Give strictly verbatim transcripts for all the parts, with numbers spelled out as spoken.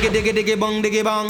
diggy diggy diggy bong diggy bong.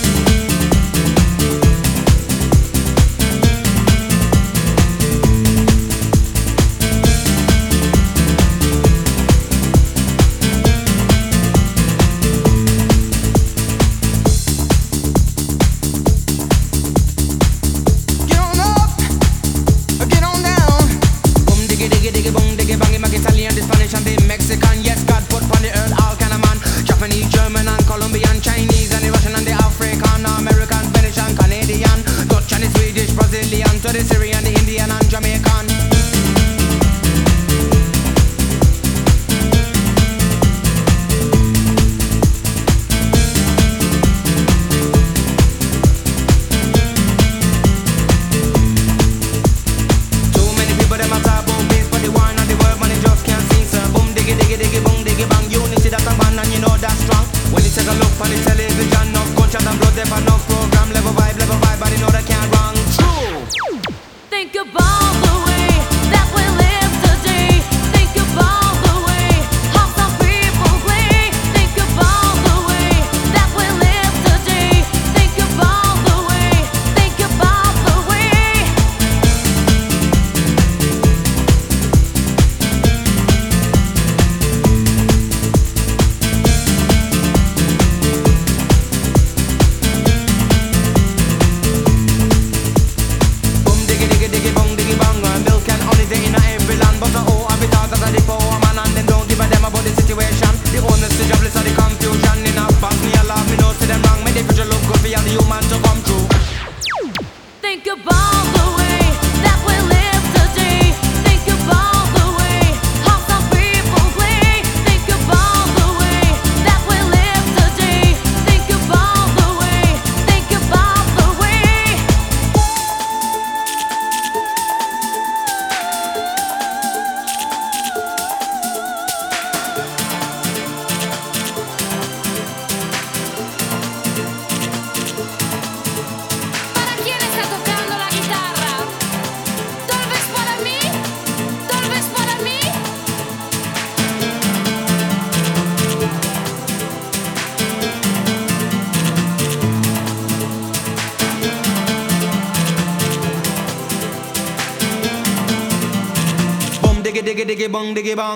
Diggy diggy diggy bong diggy bong.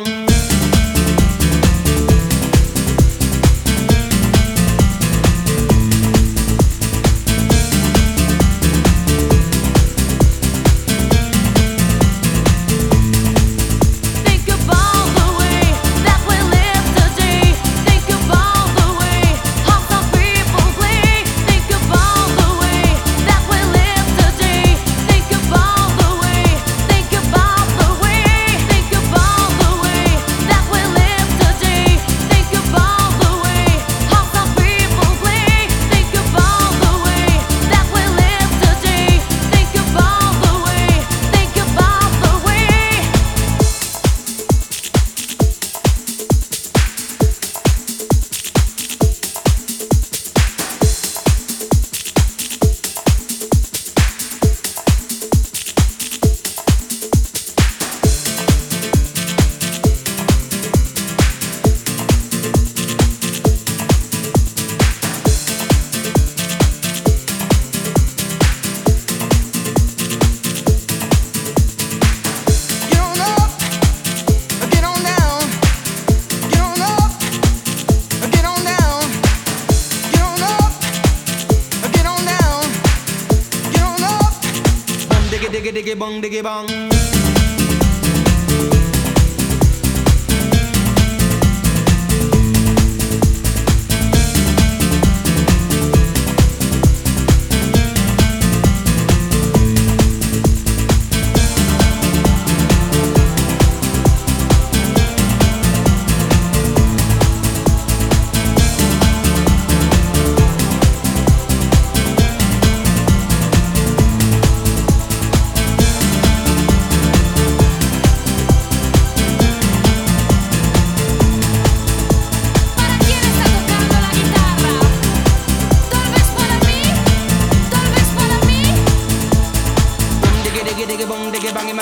Diggy diggy bong diggy bong.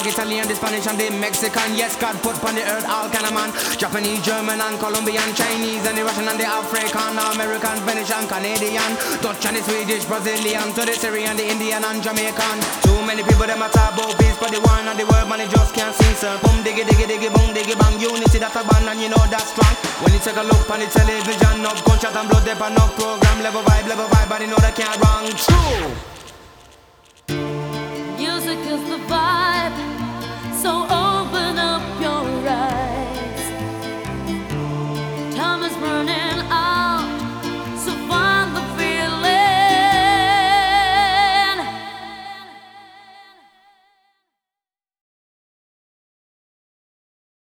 black, Italian, the Spanish and the Mexican. Yes, God put on the earth all kind of man. Japanese, German and Colombian, Chinese and the Russian and the African, American, Venetian, Canadian, Dutch and the Swedish, Brazilian, to the Syrian, the Indian and Jamaican. Too many people them a talk about peace, but the war and the world man they just can't see, sir. Boom diggy diggy diggy boom diggy bang. Unity that's a band and you know that's strong. When you take a look on the television, up gunshot and blood, they pan up program, level vibe, level vibe, but you know that can't wrong. True. Music is the vibe, so open up your eyes. Time is running